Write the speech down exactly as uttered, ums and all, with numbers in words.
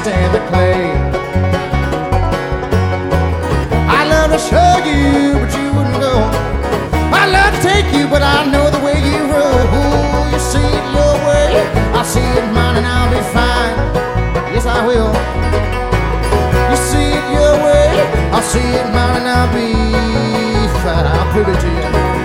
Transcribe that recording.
stand the clay. I love to show you, but you wouldn't go. I love to take you, but I know the way you roll. You see it your way, I'll see it mine, and I'll be fine. Yes, I will. You see it your way, I'll see it mine, and I'll be fine. I'll prove it to you.